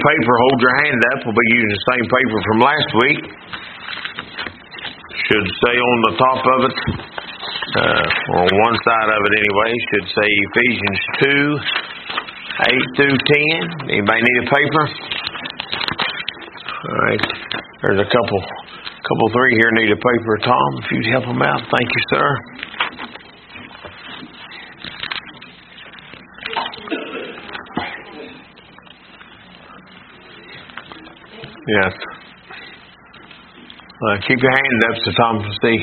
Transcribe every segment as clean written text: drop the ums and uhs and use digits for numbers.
paper, hold your hand up. We'll be using the same paper from last week. Should say on the top of it, or on one side of it anyway, should say Ephesians 2, 8 through 10. Anybody need a paper? All right. There's a couple three here need a paper. Tom, if you'd help them out. Thank you, sir. Yes. Keep your hand up so Tom can see.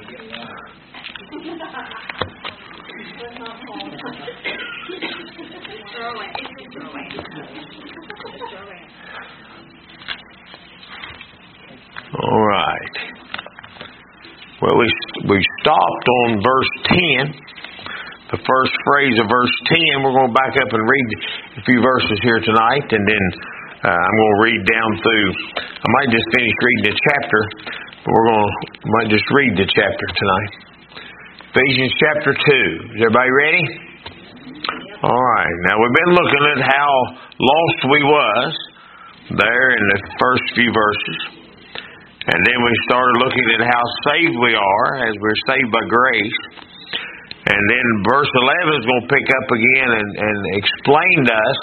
All right. Well, we stopped on verse 10. The first phrase of verse 10. We're going to back up and read a few verses here tonight, and then I'm going to read down through. I might just finish reading the chapter, but might just read the chapter tonight. Ephesians chapter 2. Is everybody ready? All right. Now we've been looking at how lost we was there in the first few verses, and then we started looking at how saved we are as we're saved by grace. And then verse 11 is going to pick up again and explain to us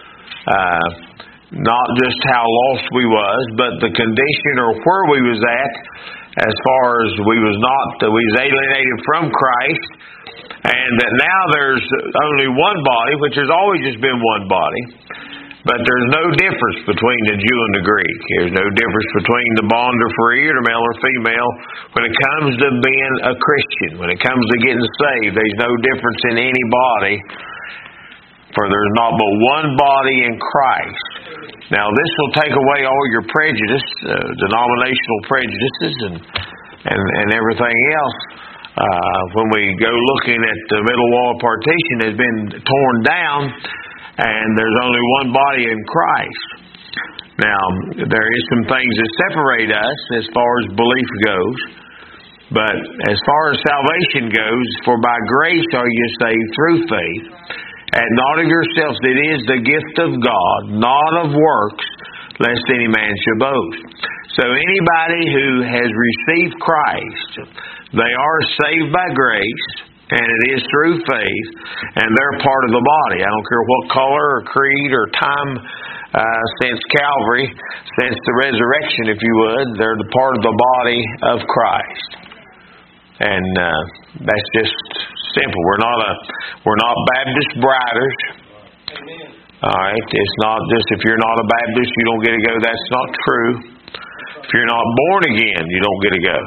not just how lost we was, but the condition or where we was at as far as we was alienated from Christ, and that now there's only one body, which has always just been one body, but there's no difference between the Jew and the Greek. There's no difference between the bond or free or male or female when it comes to being a Christian. When it comes to getting saved, there's no difference in any body, for there's not but one body in Christ. Now, this will take away all your prejudice, denominational prejudices, and everything else. When we go looking at the middle wall partition has been torn down, and there's only one body in Christ. Now, there is some things that separate us as far as belief goes, but as far as salvation goes, for by grace are you saved through faith, and not of yourselves, it is the gift of God, not of works, lest any man should boast. So anybody who has received Christ, they are saved by grace, and it is through faith, and they're part of the body. I don't care what color or creed or time since Calvary, since the resurrection, if you would, they're the part of the body of Christ. And that's just simple. We're not Baptist briders. All right. It's not just if you're not a Baptist you don't get to go. That's not true. If you're not born again, you don't get to go.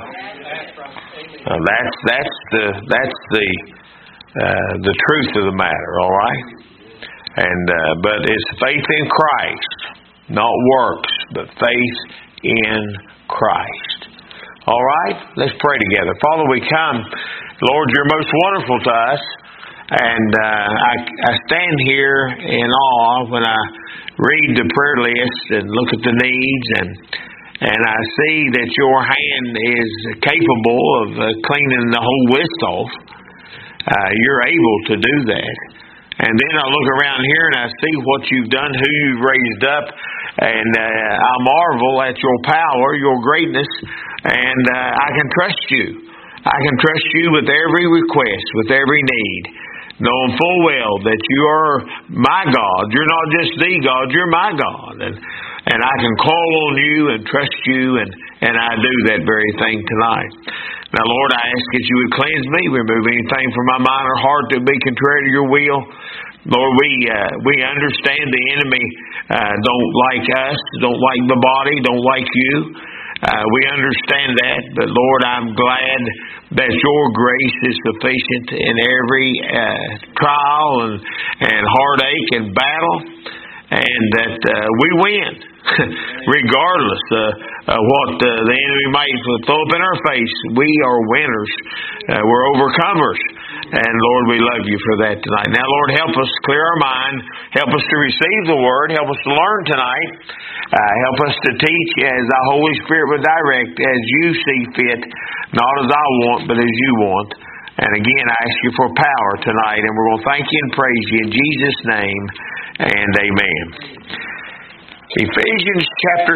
That's the truth of the matter. All right. And but it's faith in Christ, not works, but faith in Christ. All right, let's pray together. Father, we come. Lord, you're most wonderful to us, and I stand here in awe when I read the prayer list and look at the needs, and I see that your hand is capable of cleaning the whole list off. You're able to do that. And then I look around here and I see what you've done, who you've raised up, and I marvel at your power, your greatness, and I can trust you. I can trust you with every request, with every need, knowing full well that you are my God. You're not just the God, you're my God. And I can call on you and trust you, and I do that very thing tonight. Now, Lord, I ask that you would cleanse me, remove anything from my mind or heart that would be contrary to your will. Lord, we understand the enemy don't like us, don't like the body, don't like you. We understand that, but Lord, I'm glad that your grace is sufficient in every trial and heartache and battle, and that we win, regardless of what the enemy might throw up in our face. We are winners. We're overcomers. And Lord, we love you for that tonight. Now, Lord, help us clear our mind. Help us to receive the Word. Help us to learn tonight. Help us to teach as the Holy Spirit would direct, as you see fit, not as I want, but as you want. And again, I ask you for power tonight, and we're going to thank you and praise you in Jesus' name, and amen. Ephesians chapter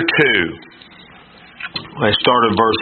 2. Let's start at verse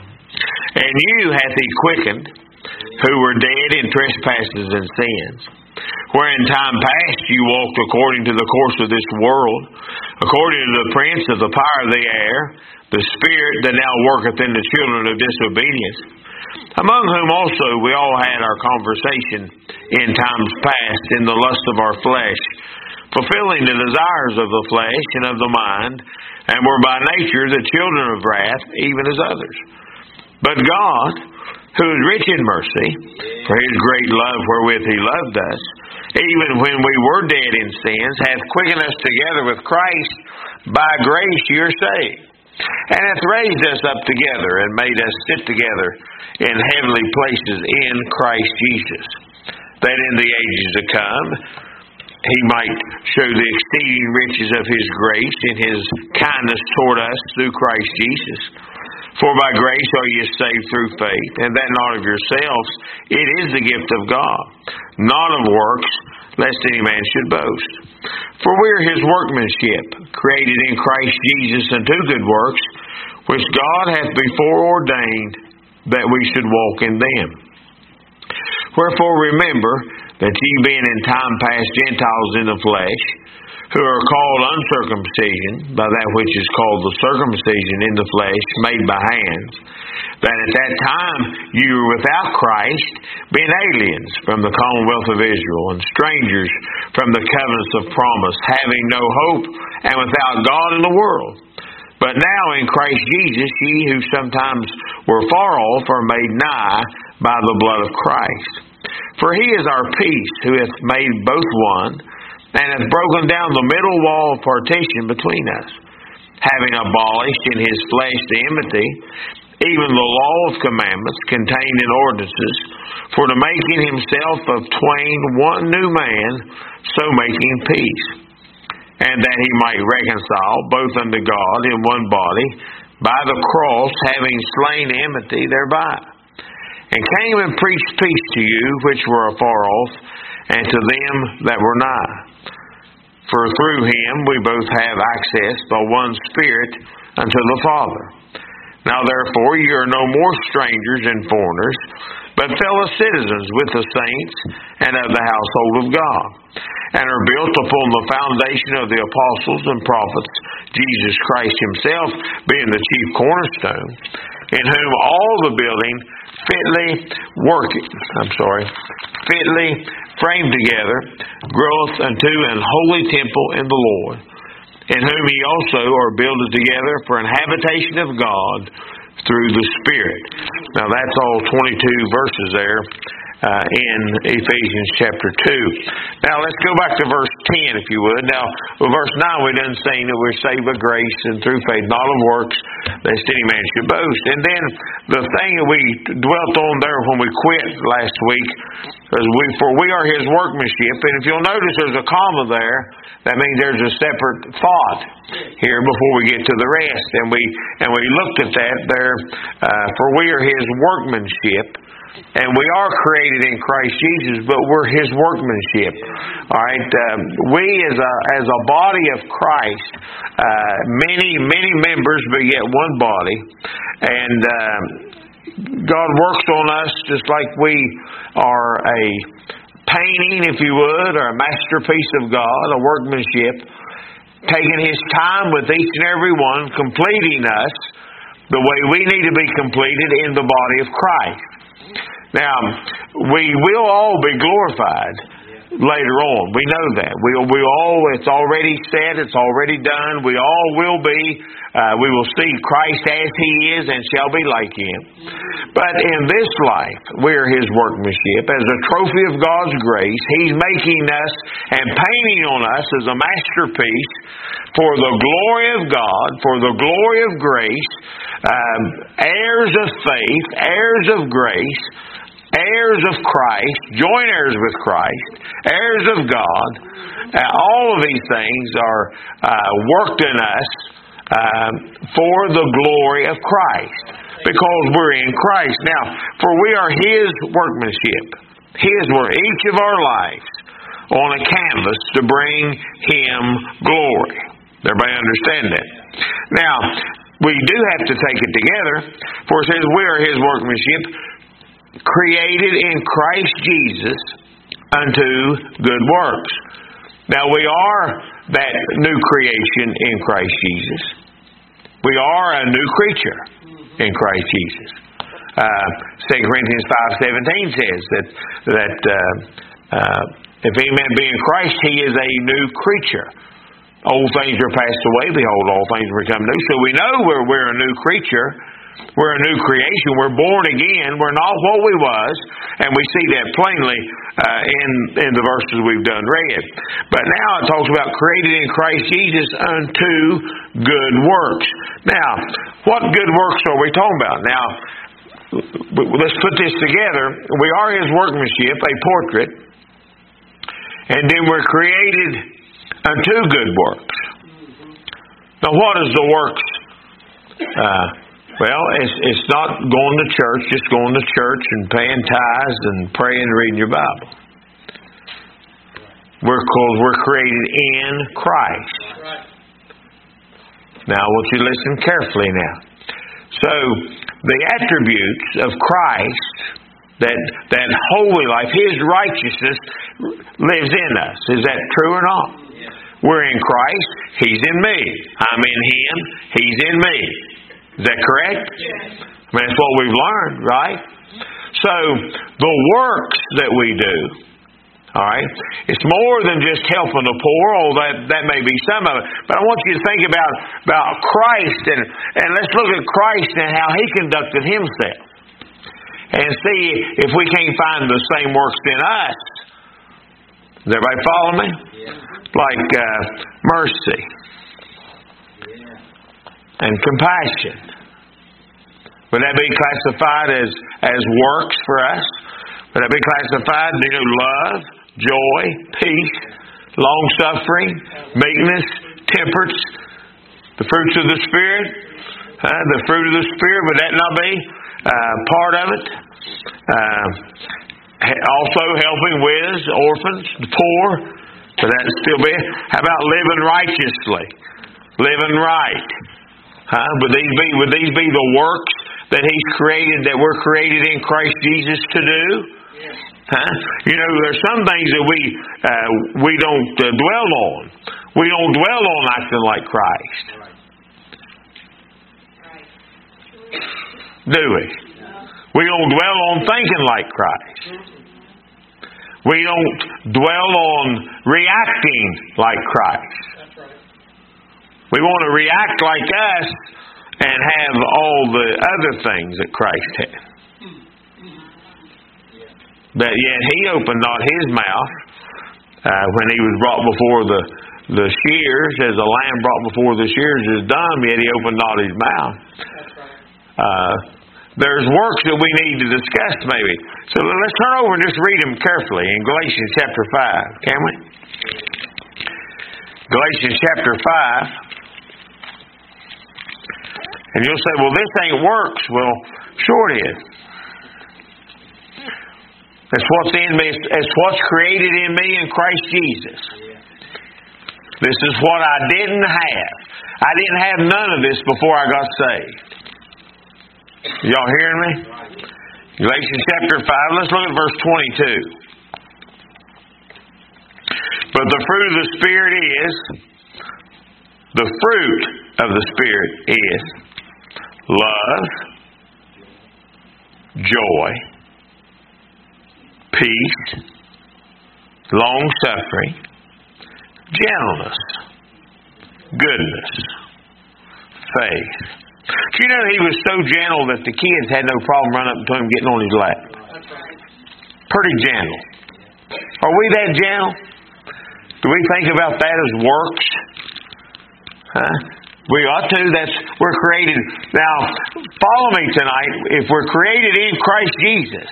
1. And you hath he quickened, who were dead in trespasses and sins, where in time past you walked according to the course of this world, according to the prince of the power of the air, the spirit that now worketh in the children of disobedience, among whom also we all had our conversation in times past in the lust of our flesh, fulfilling the desires of the flesh and of the mind, and were by nature the children of wrath, even as others. But God, who is rich in mercy, for his great love wherewith he loved us, even when we were dead in sins, hath quickened us together with Christ. By grace you are saved, and hath raised us up together, and made us sit together in heavenly places in Christ Jesus, that in the ages to come he might show the exceeding riches of his grace in his kindness toward us through Christ Jesus. For by grace are ye saved through faith, and that not of yourselves, it is the gift of God, not of works, lest any man should boast. For we are his workmanship, created in Christ Jesus unto good works, which God hath before ordained that we should walk in them. Wherefore remember that ye being in time past Gentiles in the flesh, who are called uncircumcision by that which is called the circumcision in the flesh, made by hands, that at that time you were without Christ, being aliens from the commonwealth of Israel, and strangers from the covenants of promise, having no hope, and without God in the world. But now in Christ Jesus, ye who sometimes were far off are made nigh by the blood of Christ. For he is our peace, who hath made both one, and hath broken down the middle wall of partition between us, having abolished in his flesh the enmity, even the law of commandments contained in ordinances, for to make in himself of twain one new man, so making peace, and that he might reconcile both unto God in one body, by the cross, having slain enmity thereby, and came and preached peace to you which were afar off, and to them that were nigh. For through him we both have access by one Spirit unto the Father. Now therefore ye are no more strangers and foreigners, but fellow citizens with the saints and of the household of God, and are built upon the foundation of the apostles and prophets, Jesus Christ himself being the chief cornerstone, in whom all the building fitly framed together, groweth unto an holy temple in the Lord, in whom ye also are builded together for an habitation of God through the Spirit. Now that's all 22 verses there in Ephesians chapter 2. Now let's go back to verse 10 if you would. Now verse 9 we done saying that we're saved by grace and through faith, not of works, lest any man should boast. And then the thing that we dwelt on there when we quit last week is for we are his workmanship. And if you'll notice there's a comma there, that means there's a separate thought here before we get to the rest. And we looked at that there, for we are his workmanship. And we are created in Christ Jesus, but we're his workmanship. All right, we as a body of Christ, many members, but yet one body, and God works on us just like we are a painting, if you would, or a masterpiece of God, a workmanship, taking his time with each and every one, completing us the way we need to be completed in the body of Christ. Now, we will all be glorified later on. We know that. We all, it's already said, it's already done. We all will be. We will see Christ as he is and shall be like him. But in this life, we are his workmanship. As a trophy of God's grace, he's making us and painting on us as a masterpiece for the glory of God, for the glory of grace, heirs of faith, heirs of grace, heirs of Christ, joint heirs with Christ, heirs of God. All of these things are worked in us for the glory of Christ, because we're in Christ. Now, for we are his workmanship, his work, each of our lives on a canvas to bring him glory. Everybody understand that? Now, we do have to take it together, for it says we are His workmanship, created in Christ Jesus unto good works. Now, we are that new creation in Christ Jesus. We are a new creature in Christ Jesus. 2 Corinthians 5:17 says that if any man be in Christ, he is a new creature. Old things are passed away, behold, all things become new. So we know we're a new creature. We're a new creation. We're born again. We're not what we was, and we see that plainly in the verses we've done read. But now it talks about created in Christ Jesus unto good works. Now, what good works are we talking about? Now, let's put this together. We are His workmanship, a portrait, and then we're created unto good works. Now, what is the works? Well, it's not going to church, just going to church and paying tithes and praying and reading your Bible. We're created in Christ. Now, I want you to listen carefully now. So, the attributes of Christ, that holy life, His righteousness lives in us. Is that true or not? We're in Christ, He's in me. I'm in Him, He's in me. Is that correct? Yes. I mean, that's what we've learned, right? So, the works that we do, all right, it's more than just helping the poor, although that may be some of it. But I want you to think about Christ, and let's look at Christ and how He conducted Himself. And see if we can't find the same works in us. Does everybody follow me? Yeah. Like mercy. And compassion. Would that be classified as works for us? Would that be classified, love, joy, peace, long-suffering, meekness, temperance, the fruits of the Spirit? The fruit of the Spirit, would that not be part of it? Also helping widows, orphans, the poor, would that still be? How about living righteously? Living right? Would these be the works that He's created, that we're created in Christ Jesus to do? There's some things that we don't dwell on. We don't dwell on acting like Christ. Do we? We don't dwell on thinking like Christ. We don't dwell on reacting like Christ. We want to react like us and have all the other things that Christ had. But yet He opened not His mouth when He was brought before the shears, as a lamb brought before the shears is dumb, yet He opened not His mouth. There's works that we need to discuss maybe. So let's turn over and just read them carefully in Galatians chapter 5, can we? Galatians chapter 5. And you'll say, well, this ain't works. Well, sure it is. It's what's in me. It's what's created in me in Christ Jesus. This is what I didn't have. I didn't have none of this before I got saved. Y'all hearing me? Galatians chapter 5. Let's look at verse 22. But the fruit of the Spirit is, love, joy, peace, long-suffering, gentleness, goodness, faith. You know, He was so gentle that the kids had no problem running up to Him getting on His lap. Pretty gentle. Are we that gentle? Do we think about that as works? We ought to. We're created. Now, follow me tonight. If we're created in Christ Jesus,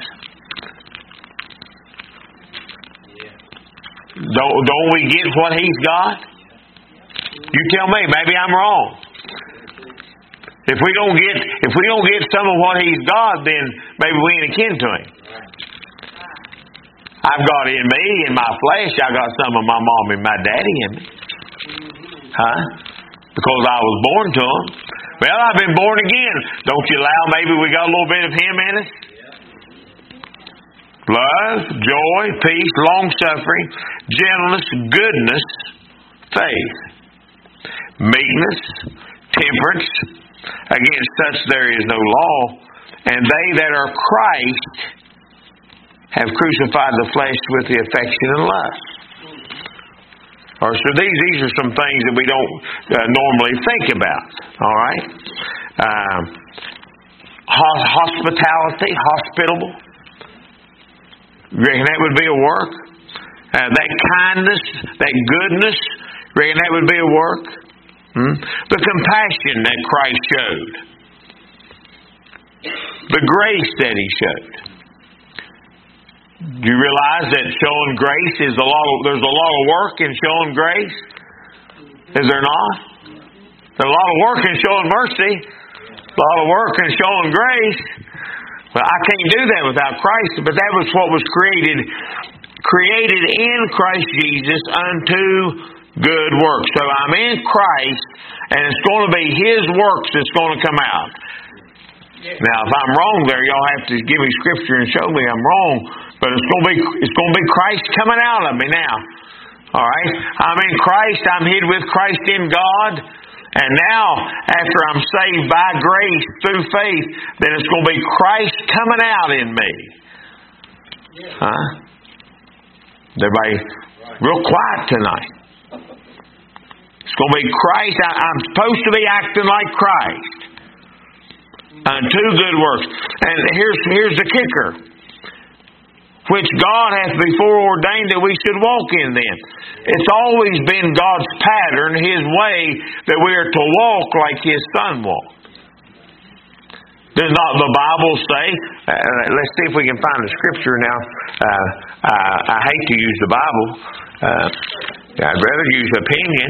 don't we get what He's got? You tell me. Maybe I'm wrong. If we don't get some of what He's got, then maybe we ain't akin to Him. I've got in me, in my flesh, I got some of my mom and my daddy in me. because I was born to them. Well, I've been born again. Don't you allow maybe we got a little bit of Him in us? Love, joy, peace, long-suffering, gentleness, goodness, faith, meekness, temperance. Against such there is no law. And they that are Christ have crucified the flesh with the affection and lust. Or so these are some things that we don't normally think about. All right, hospitality, hospitable. Reckon that would be a work. That kindness, that goodness. Reckon that would be a work. The compassion that Christ showed. The grace that He showed. Do you realize that showing grace is there's a lot of work in showing grace? Is there not? There's a lot of work in showing mercy. A lot of work in showing grace. Well, I can't do that without Christ, but that was what was created in Christ Jesus unto good works. So I'm in Christ, and it's going to be His works that's going to come out. Now, if I'm wrong there, y'all have to give me scripture and show me I'm wrong. But it's going to be Christ coming out of me now. All right? I'm in Christ. I'm hid with Christ in God. And now, after I'm saved by grace through faith, then it's going to be Christ coming out in me. Huh? Everybody real quiet tonight. It's going to be Christ. I'm supposed to be acting like Christ. Unto good works. And here's the kicker. Which God hath before ordained that we should walk in them. It's always been God's pattern, His way, that we are to walk like His Son walked. Does not the Bible say, let's see if we can find a scripture now. I hate to use the Bible. I'd rather use opinion.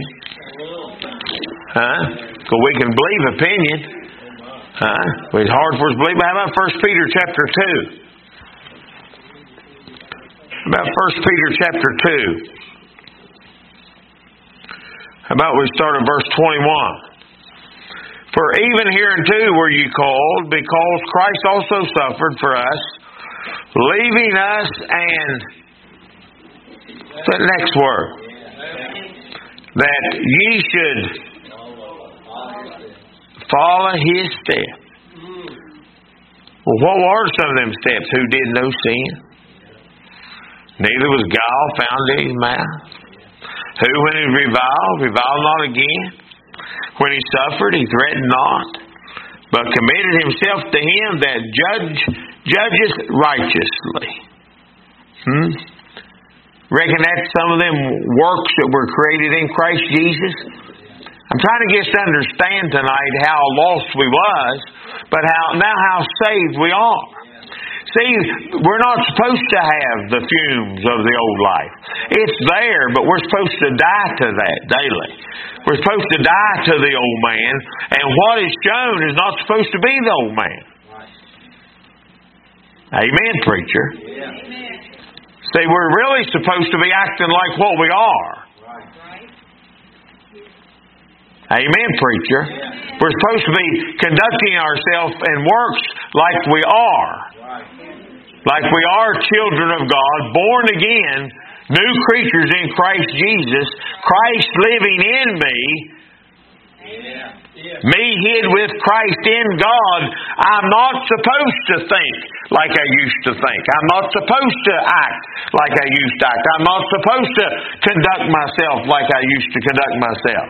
Because we can believe opinion. It's hard for us to believe. How about 1 Peter chapter 2? About 1 Peter chapter 2. How about we start at verse 21? For even hereunto were ye called, because Christ also suffered for us, leaving us and the next word, that ye should follow His steps. Well, what were some of them steps? Who did no sin? Neither was guile found in His mouth. Who, when He reviled not again. When He suffered, He threatened not, but committed Himself to Him that judgeth righteously. Reckon that's some of them works that were created in Christ Jesus? I'm trying to get us to understand tonight how lost we was, but how saved we are. See, we're not supposed to have the fumes of the old life. It's there, but we're supposed to die to that daily. We're supposed to die to the old man, and what is shown is not supposed to be the old man. Amen, preacher. Amen. See, we're really supposed to be acting like what we are. Amen, preacher. We're supposed to be conducting ourselves in works like we are. Like we are children of God, born again, new creatures in Christ Jesus, Christ living in me, me hid with Christ in God. I'm not supposed to think like I used to think. I'm not supposed to act like I used to act. I'm not supposed to conduct myself like I used to conduct myself.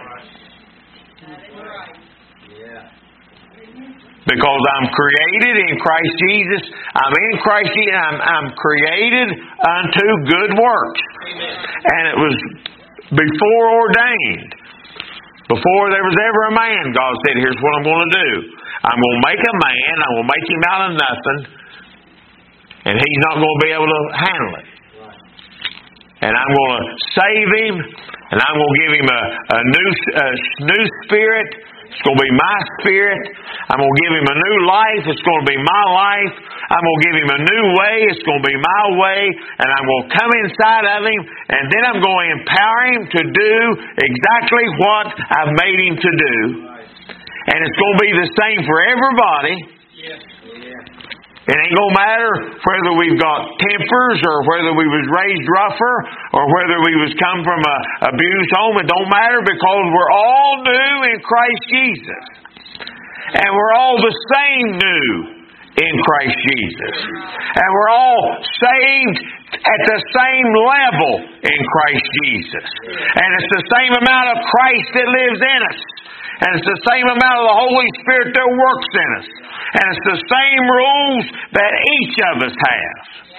Because I'm created in Christ Jesus. I'm in Christ Jesus. I'm created unto good works. And it was before ordained. Before there was ever a man, God said, here's what I'm going to do. I'm going to make a man. I'm going to make him out of nothing. And he's not going to be able to handle it. And I'm going to save him. And I'm going to give him a new spirit. It's going to be my spirit. I'm going to give him a new life. It's going to be my life. I'm going to give him a new way. It's going to be my way. And I'm going to come inside of him. And then I'm going to empower him to do exactly what I've made him to do. And it's going to be the same for everybody. It ain't going to matter whether we've got tempers or whether we was raised rougher or whether we was come from a abused home. It don't matter because we're all new in Christ Jesus. And we're all the same new in Christ Jesus. And we're all saved at the same level in Christ Jesus. And it's the same amount of Christ that lives in us. And it's the same amount of the Holy Spirit that works in us. And it's the same rules that each of us has.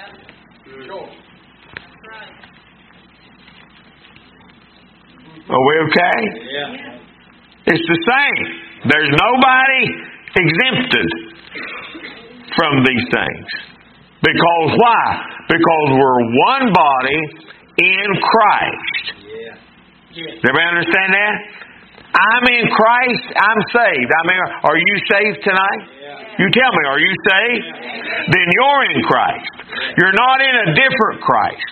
Are we okay? It's the same. There's nobody exempted from these things. Because why? Because we're one body in Christ. Everybody understand that? I'm in Christ, I'm saved. I mean, are you saved tonight? You tell me, are you saved? Then you're in Christ. You're not in a different Christ.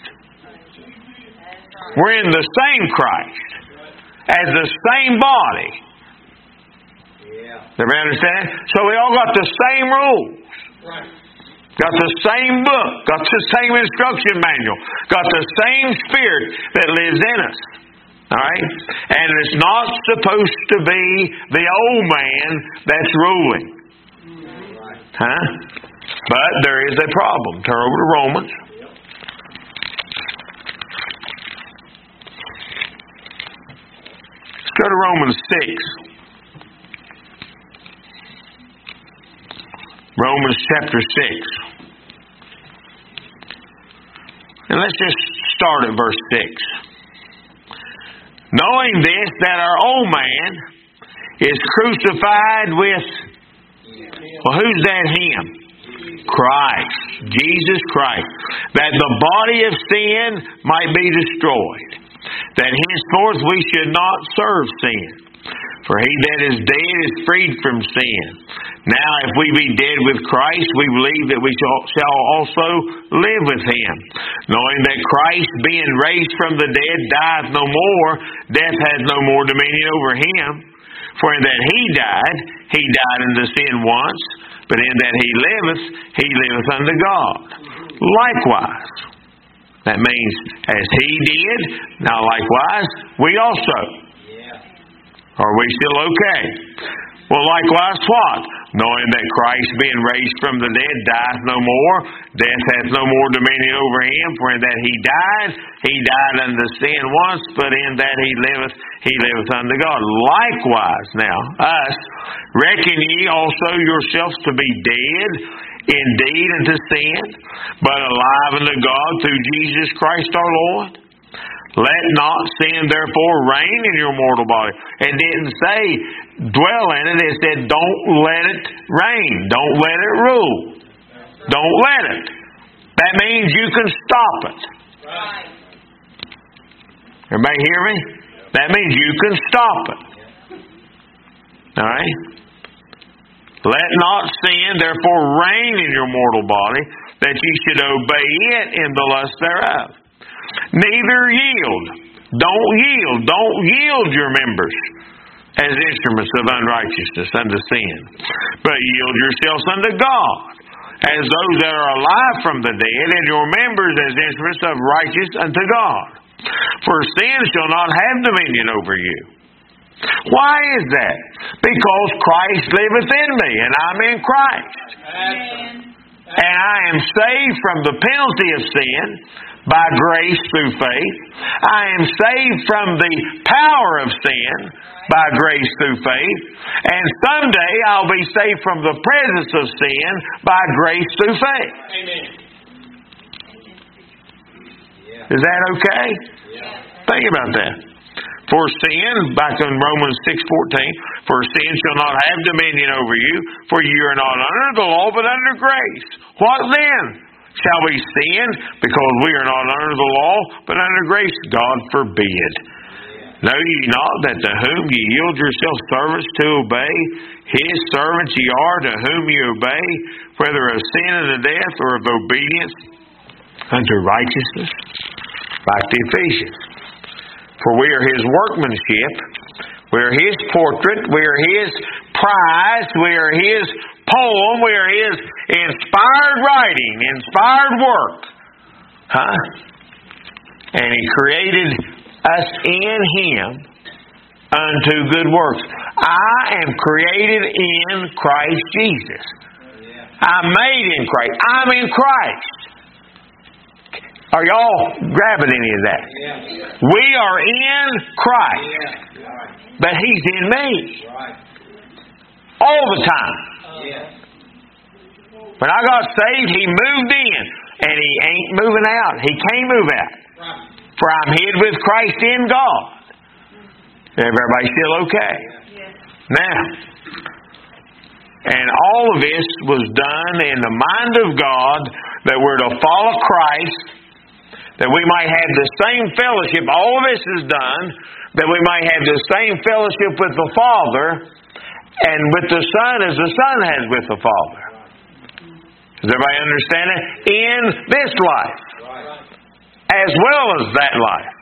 We're in the same Christ. As the same body. Everybody understand? So we all got the same rules. Got the same book. Got the same instruction manual. Got the same Spirit that lives in us. Alright? And it's not supposed to be the old man that's ruling. Huh? But there is a problem. Turn over to Romans. Let's go to Romans 6. Romans chapter 6. And let's just start at verse 6. Knowing this, that our old man is crucified with, well, who's that him? Christ. Jesus Christ. That the body of sin might be destroyed. That henceforth we should not serve sin. For he that is dead is freed from sin. Now if we be dead with Christ, we believe that we shall also live with him. Knowing that Christ, being raised from the dead, dieth no more, death hath no more dominion over him. For in that he died unto sin once, but in that he liveth unto God. Likewise. That means, as he did, now likewise, we also. Are we still okay? Well, likewise what? Knowing that Christ, being raised from the dead, dieth no more, death hath no more dominion over him. For in that he died unto sin once, but in that he liveth unto God. Likewise, now, us, reckon ye also yourselves to be dead indeed unto sin, but alive unto God through Jesus Christ our Lord. Let not sin therefore reign in your mortal body. It didn't say dwell in it. It said don't let it reign. Don't let it rule. Don't let it. That means you can stop it. Everybody hear me? That means you can stop it. Alright? Let not sin therefore reign in your mortal body, that ye should obey it in the lust thereof. Neither yield. Don't yield your members as instruments of unrighteousness unto sin, but yield yourselves unto God, as those that are alive from the dead, and your members as instruments of righteousness unto God. For sin shall not have dominion over you. Why is that? Because Christ liveth in me, and I'm in Christ. And I am saved from the penalty of sin by grace through faith. I am saved from the power of sin by grace through faith. And someday I'll be saved from the presence of sin by grace through faith. Amen. Is that okay? Think about that. For sin, back in Romans 6:14, for sin shall not have dominion over you, for you are not under the law, but under grace. What then? Shall we sin because we are not under the law, but under grace? God forbid. Know ye not that to whom ye yield yourselves servants to obey, his servants ye are to whom ye obey, whether of sin unto death or of obedience unto righteousness? Like the Ephesians. For we are his workmanship, we are his portrait, we are his prize, we are his poem, we are his inspired writing, inspired work. And he created us in him unto good works. I am created in Christ Jesus. I'm made in Christ. I'm in Christ. Are y'all grabbing any of that? We are in Christ. But he's in me. All the time. When I got saved, he moved in. And he ain't moving out. He can't move out. For I'm hid with Christ in God. Everybody still okay? Now, and all of this was done in the mind of God, that we're to follow Christ, that we might have the same fellowship. All of this is done that we might have the same fellowship with the Father and with the Son as the Son has with the Father. Does everybody understand it? In this life. As well as that life.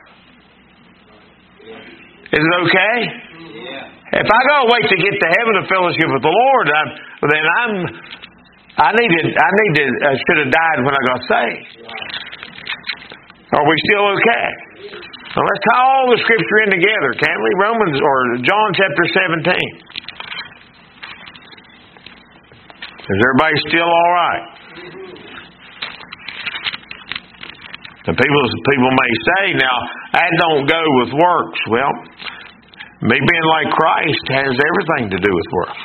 Is it okay? If I go wait to get to heaven to fellowship with the Lord, then I should have died when I got saved. Are we still okay? Now let's tie all the Scripture in together, can't we? Romans or John chapter 17. Is everybody still all right? The people may say, now, that don't go with works. Well, me being like Christ has everything to do with works.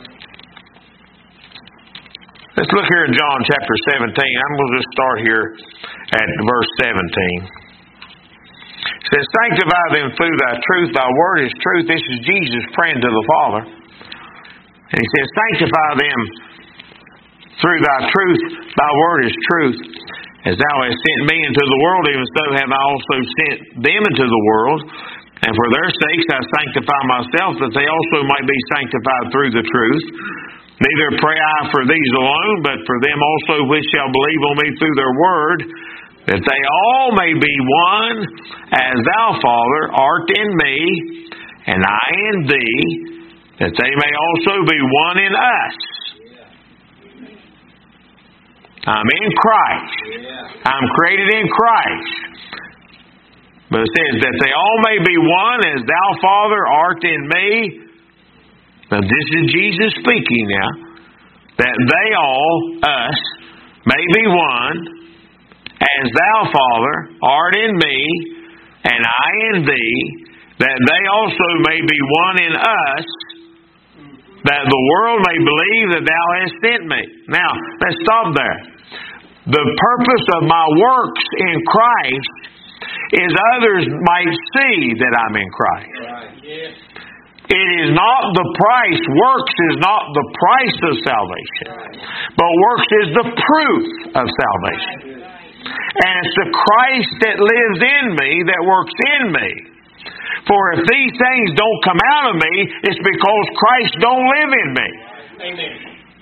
Let's look here in John chapter 17. I'm going to just start here at verse 17. It says, sanctify them through thy truth. Thy word is truth. This is Jesus praying to the Father. And he says, sanctify them through thy truth. Thy word is truth. As thou hast sent me into the world, even so have I also sent them into the world. And for their sakes I sanctify myself, that they also might be sanctified through the truth. Neither pray I for these alone, but for them also which shall believe on me through their word, that they all may be one, as thou, Father, art in me, and I in thee, that they may also be one in us. I'm in Christ. I'm created in Christ. But it says that they all may be one, as thou, Father, art in me. Now this is Jesus speaking now. That they all, us, may be one, as thou, Father, art in me, and I in thee, that they also may be one in us, that the world may believe that thou hast sent me. Now, let's stop there. The purpose of my works in Christ is others might see that I'm in Christ. It is not the price. Works is not the price of salvation. But works is the proof of salvation. And it's the Christ that lives in me that works in me. For if these things don't come out of me, it's because Christ don't live in me. Amen.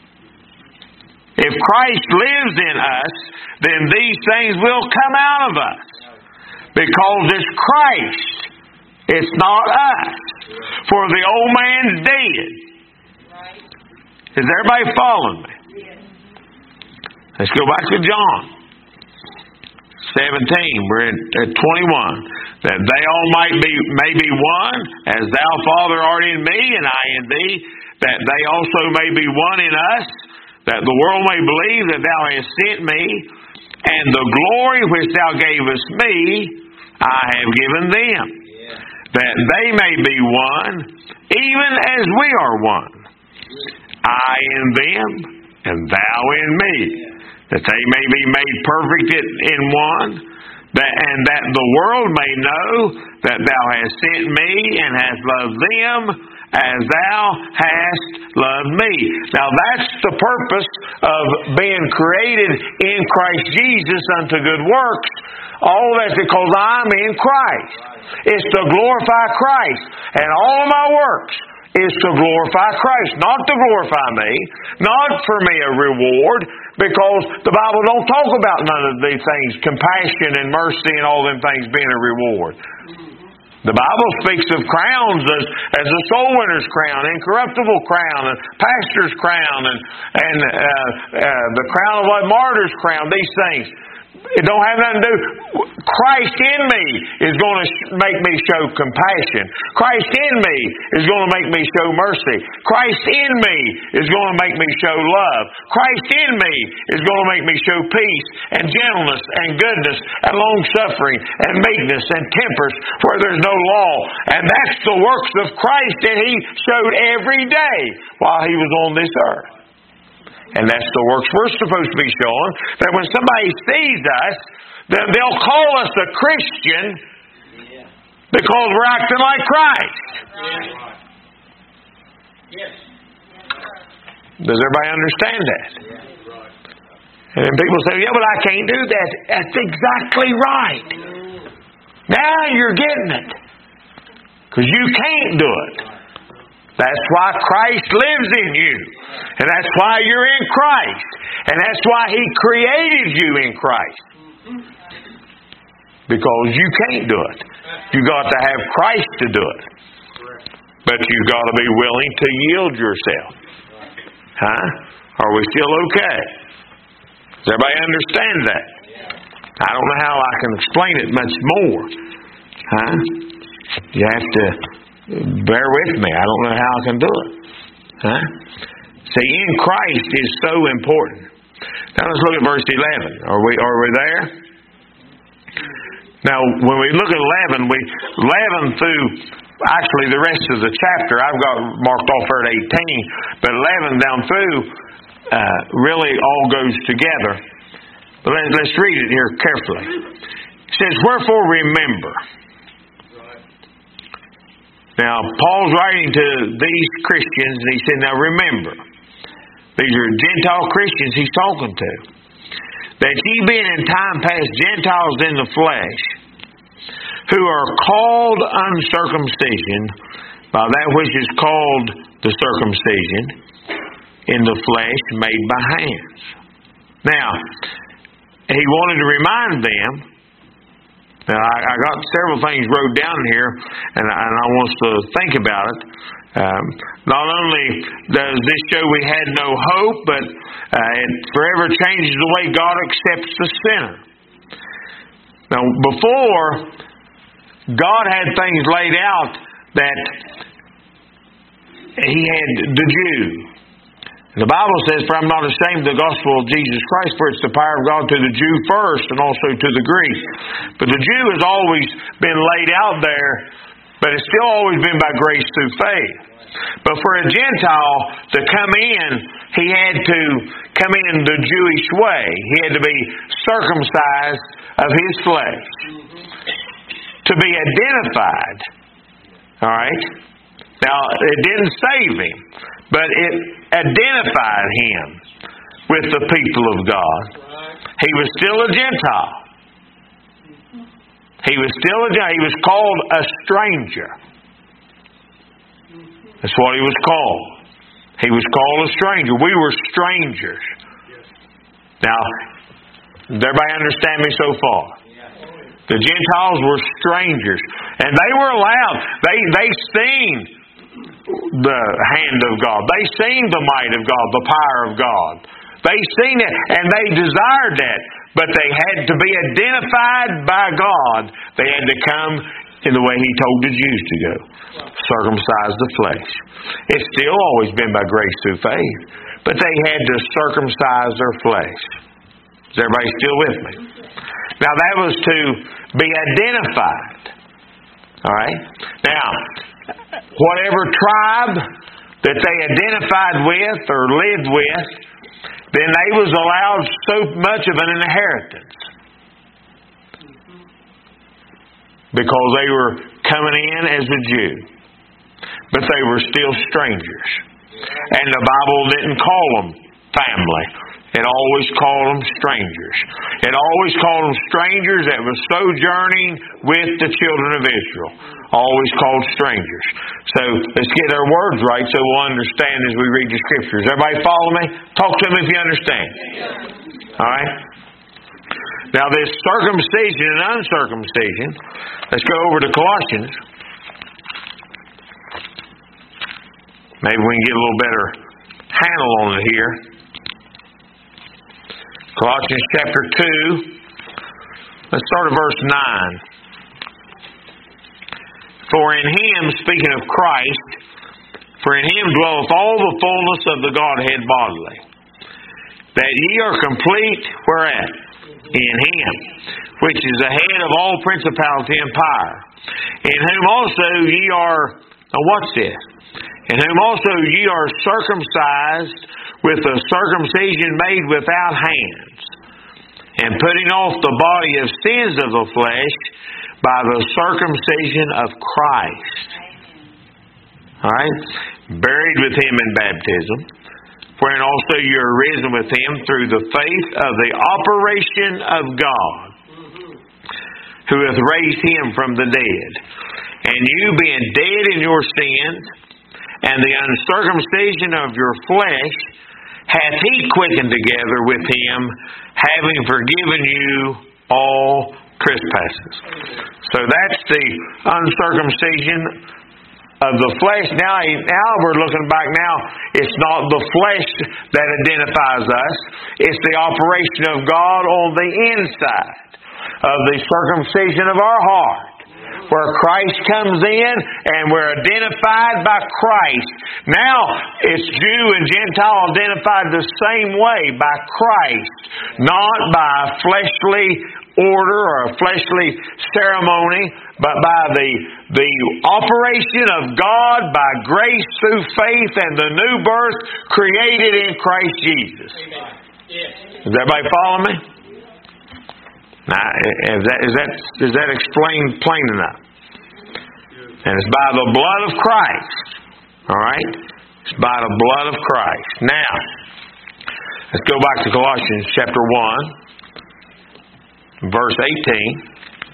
If Christ lives in us, then these things will come out of us. Because it's Christ. It's not us. For the old man's dead. Is everybody following me? Let's go back to John 17. We're at 21. That they all may be one, as thou, Father, art in me, and I in thee, that they also may be one in us, that the world may believe that thou hast sent me, and the glory which thou gavest me, I have given them, that they may be one, even as we are one. I in them, and thou in me, that they may be made perfect in one, and that the world may know that thou hast sent me, and hast loved them as thou hast loved me. Now that's the purpose of being created in Christ Jesus unto good works. All that's because I'm in Christ. It's to glorify Christ. And all of my works is to glorify Christ, not to glorify me, not for me a reward, because the Bible don't talk about none of these things, compassion and mercy and all them things being a reward. The Bible speaks of crowns as a soul winner's crown, incorruptible crown, and pastor's crown, and the crown of a martyr's crown, these things. It don't have nothing to do. Christ in me is going to make me show compassion. Christ in me is going to make me show mercy. Christ in me is going to make me show love. Christ in me is going to make me show peace and gentleness and goodness and long-suffering and meekness and temperance where there's no law. And that's the works of Christ that He showed every day while He was on this earth. And that's the works we're supposed to be showing. That when somebody sees us, then they'll call us a Christian because we're acting like Christ. Does everybody understand that? And then people say, yeah, but I can't do that. That's exactly right. Now you're getting it. Because you can't do it. That's why Christ lives in you. And that's why you're in Christ. And that's why He created you in Christ. Because you can't do it. You've got to have Christ to do it. But you've got to be willing to yield yourself. Huh? Are we still okay? Does everybody understand that? I don't know how I can explain it much more. Huh? You have to bear with me. I don't know how I can do it. Huh? See, in Christ is so important. Now let's look at verse 11. Are we there? Now, when we look at 11 through actually the rest of the chapter, I've got marked off there at 18, but 11 down through really all goes together. But let's read it here carefully. It says, wherefore remember. Now, Paul's writing to these Christians, and he said, now remember. These are Gentile Christians he's talking to. That ye being in time past Gentiles in the flesh, who are called uncircumcision by that which is called the circumcision in the flesh made by hands. Now, he wanted to remind them. Now, I got several things wrote down here, and I want us to think about it. Not only does this show we had no hope, but it forever changes the way God accepts the sinner. Now, before, God had things laid out that He had the Jew. The Bible says, for I'm not ashamed of the gospel of Jesus Christ, for it's the power of God to the Jew first and also to the Greek. But the Jew has always been laid out there, but it's still always been by grace through faith. But for a Gentile to come in, he had to come in the Jewish way. He had to be circumcised of his flesh. To be identified. Alright? Now, it didn't save him, but it identified him with the people of God. He was still a Gentile. He was still a Gentile. He was called a stranger. That's what he was called. He was called a stranger. We were strangers. Now, does everybody understand me so far? The Gentiles were strangers. And they were allowed. They seen the hand of God. They seen the might of God, the power of God. They seen it and they desired that. But they had to be identified by God. They had to come in the way He told the Jews to go. Circumcise the flesh. It's still always been by grace through faith. But they had to circumcise their flesh. Is everybody still with me? Now that was to be identified. Alright? Now, whatever tribe that they identified with or lived with, then they was allowed so much of an inheritance. Because they were coming in as a Jew. but they were still strangers. And the Bible didn't call them family. It always called them strangers. It always called them strangers that were sojourning with the children of Israel. Always called strangers. So let's get our words right so we'll understand as we read the Scriptures. Everybody follow me? Talk to me if you understand. Alright? Now this circumcision and uncircumcision, let's go over to Colossians. Maybe we can get a little better handle on it here. Colossians chapter 2. Let's start at verse 9. For in Him, speaking of Christ, for in Him dwelleth all the fullness of the Godhead bodily. That ye are complete, whereat? In Him, which is the head of all principality and power. In whom also ye are, now what's this? In whom also ye are circumcised with a circumcision made without hands, and putting off the body of sins of the flesh by the circumcision of Christ. Alright? Buried with Him in baptism, wherein also you are risen with Him through the faith of the operation of God, who hath raised Him from the dead. And you being dead in your sins, and the uncircumcision of your flesh, hath He quickened together with Him, having forgiven you all trespasses. So that's the uncircumcision of the flesh. Now we're looking back now. It's not the flesh that identifies us. It's the operation of God on the inside of the circumcision of our heart, where Christ comes in and we're identified by Christ. Now it's Jew and Gentile identified the same way by Christ, not by a fleshly order or a fleshly ceremony, but by the operation of God by grace through faith and the new birth created in Christ Jesus. Does everybody follow me? Now, is that explained plain enough? And it's by the blood of Christ. Alright? It's by the blood of Christ. Now, let's go back to Colossians chapter 1, verse 18.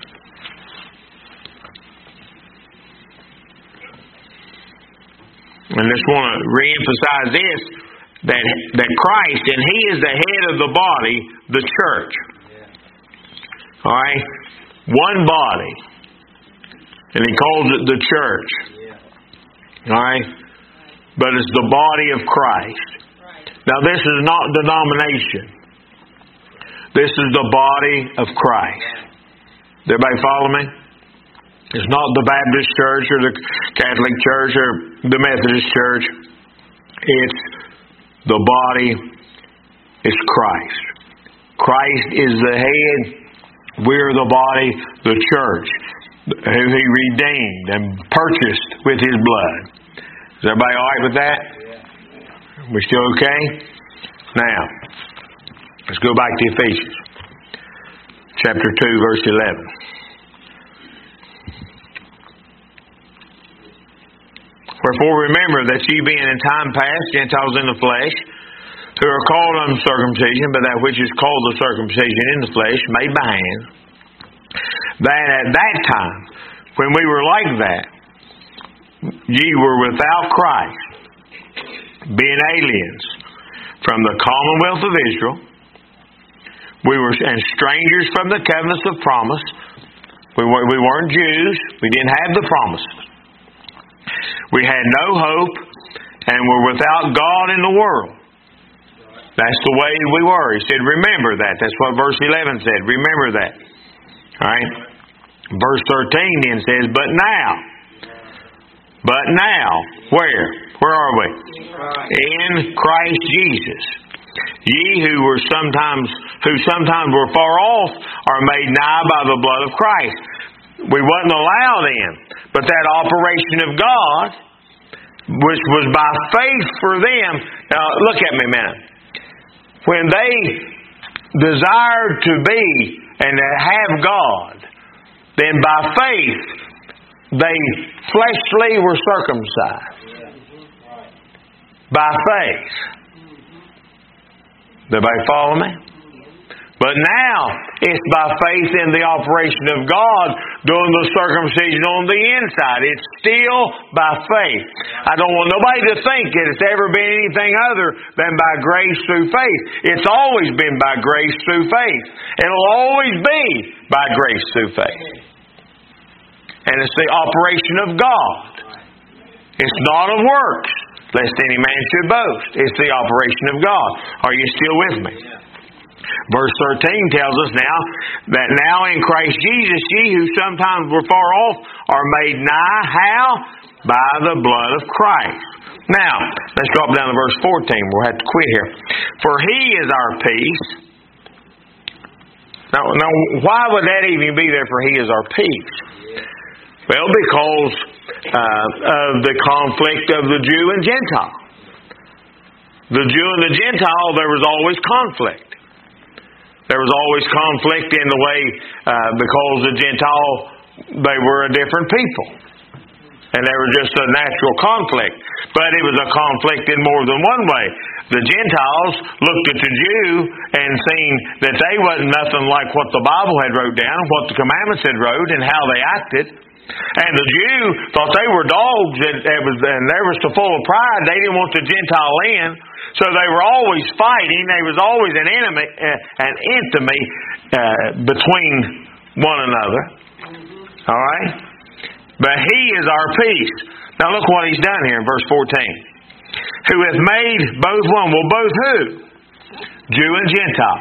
And I just want to reemphasize this, that Christ, and He is the head of the body, the church. Alright? One body. And He calls it the church. Alright? But it's the body of Christ. Now this is not denomination. This is the body of Christ. Does everybody follow me? It's not the Baptist church or the Catholic church or the Methodist church. It's the body. It's Christ. Christ is the head. We're the body, the church, who He redeemed and purchased with His blood. Is everybody all right with that? We still okay? Now, let's go back to Ephesians. Chapter 2, verse 11. Wherefore remember that ye being in time past Gentiles in the flesh, who are called uncircumcision, but that which is called the circumcision in the flesh, made by hand, that at that time, when we were like that, ye were without Christ, being aliens from the commonwealth of Israel. We were and strangers from the covenants of promise. We weren't Jews. We didn't have the promises. We had no hope, and were without God in the world. That's the way we were. He said, remember that. That's what verse 11 said. Remember that. Alright? Verse 13 then says, But now, where? Where are we? In Christ Jesus. Ye who sometimes were far off are made nigh by the blood of Christ. We wasn't allowed in. But that operation of God, which was by faith for them. Now look at me a minute. When they desired to be and to have God, then by faith they fleshly were circumcised by faith. Does everybody follow me? But now, it's by faith in the operation of God doing the circumcision on the inside. It's still by faith. I don't want nobody to think that it's ever been anything other than by grace through faith. It's always been by grace through faith. It'll always be by grace through faith. And it's the operation of God. It's not of works, lest any man should boast. It's the operation of God. Are you still with me? Verse 13 tells us now that now in Christ Jesus ye who sometimes were far off are made nigh. How? By the blood of Christ. Now, let's drop down to verse 14. We'll have to quit here. For He is our peace. Now, why would that even be there, for He is our peace? Well, because of the conflict of the Jew and Gentile. The Jew and the Gentile, there was always conflict. There was always conflict in the way, because the Gentile, they were a different people. And there was just a natural conflict. But it was a conflict in more than one way. The Gentiles looked at the Jew and seen that they wasn't nothing like what the Bible had wrote down, what the commandments had wrote, and how they acted. And the Jew thought they were dogs, and they were so full of pride, they didn't want the Gentile in. So they were always fighting. There was always an enmity between one another. All right? But He is our peace. Now look what He's done here in verse 14. Who hath made both one. Well, both who? Jew and Gentile.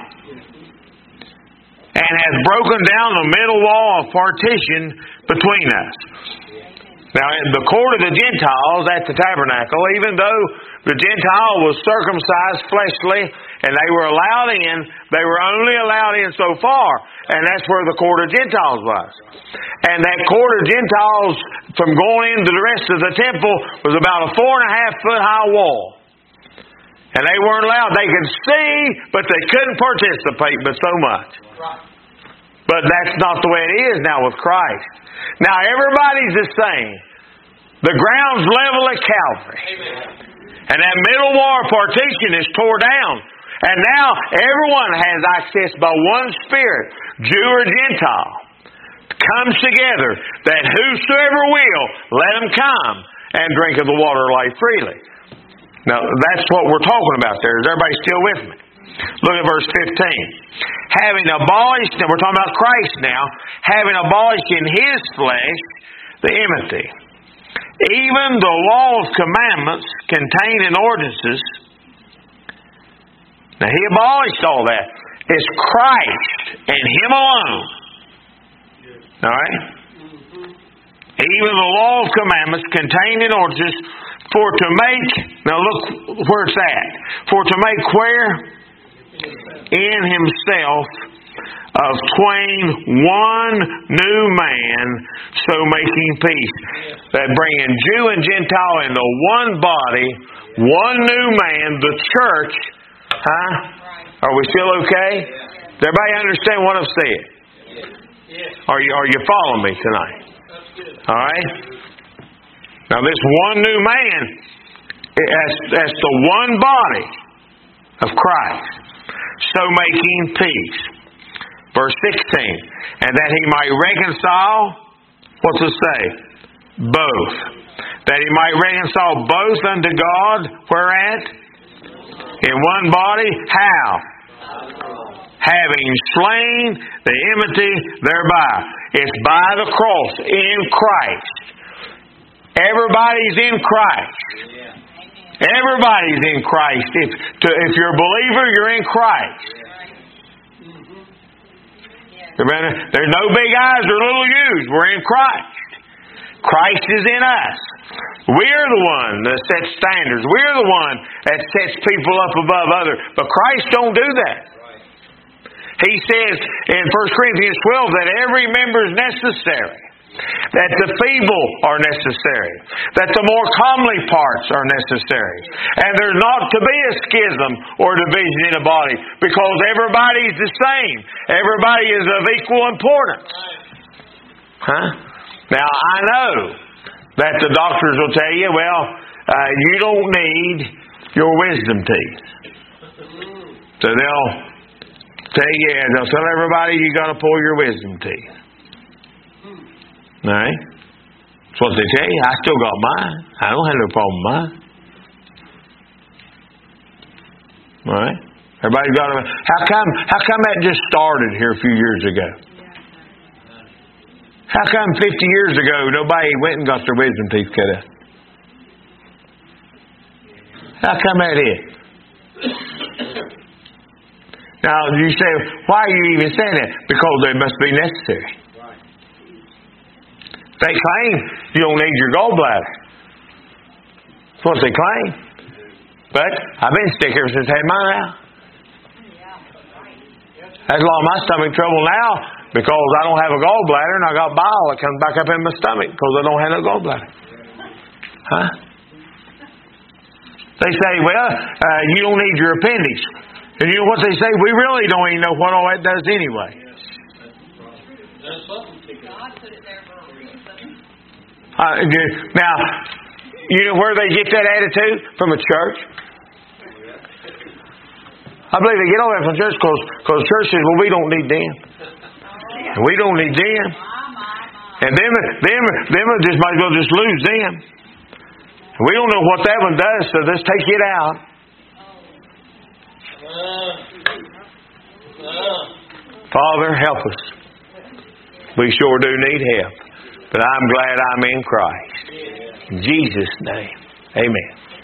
And hath broken down the middle wall of partition between us. Now, in the court of the Gentiles at the tabernacle, even though the Gentile was circumcised fleshly and they were allowed in, they were only allowed in so far. And that's where the court of Gentiles was. And that court of Gentiles, from going into the rest of the temple, was about a 4.5 foot high wall. And they weren't allowed. They could see, but they couldn't participate but so much. But that's not the way it is now with Christ. Now everybody's the same. The ground's level at Calvary. And that middle wall partition is tore down. And now everyone has access by one Spirit, Jew or Gentile. Comes together that whosoever will, let him come and drink of the water of life freely. Now that's what we're talking about there. Is everybody still with me? Look at verse 15. Having abolished, and we're talking about Christ now, having abolished in His flesh the enmity, even the law of commandments contained in ordinances. Now He abolished all that. It's Christ and Him alone. Alright? Even the law of commandments contained in ordinances, for to make, now look where it's at. For to make where? In Himself of twain one new man, so making peace. That bringing Jew and Gentile into one body, one new man, the church. Huh? Are we still okay? Does everybody understand what I've said? Are you following me tonight? Alright? Now this one new man, that's the one body of Christ. So making peace. Verse 16. And that He might reconcile, what's it say? Both. That He might reconcile both unto God, whereat? In one body. How? Having slain the enmity thereby. It's by the cross, in Christ. Everybody's in Christ. Everybody's in Christ. If you're a believer, you're in Christ. There's no big I's or little U's. We're in Christ. Christ is in us. We're the one that sets standards. We're the one that sets people up above others. But Christ don't do that. He says in 1 Corinthians 12 that every member is necessary. That the feeble are necessary. That the more comely parts are necessary. And there's not to be a schism or division in the body. Because everybody's the same. Everybody is of equal importance. Huh? Now, I know that the doctors will tell you, well, you don't need your wisdom teeth. So they'll they'll tell everybody you got to pull your wisdom teeth. All right? That's what they tell you. I still got mine. I don't have no problem with mine. All right? Everybody's got to. How come that just started here a few years ago? How come 50 years ago nobody went and got their wisdom teeth cut out? How come that is? Now you say, why are you even saying that? Because they must be necessary. They claim you don't need your gallbladder. That's what they claim. But I've been sick ever since I had mine out. That's a lot of my stomach trouble now because I don't have a gallbladder and I got bile that comes back up in my stomach because I don't have no gallbladder. Huh? They say, well, you don't need your appendix. And you know what they say? We really don't even know what all that does anyway. God put it there for a reason. Now, you know where they get that attitude? From a church. I believe they get all that from church because the church says, well, we don't need them. And we don't need them. And them just might as well just lose them. We don't know what that one does, so let's take it out. Father, help us. We sure do need help. But I'm glad I'm in Christ. In Jesus' name. Amen.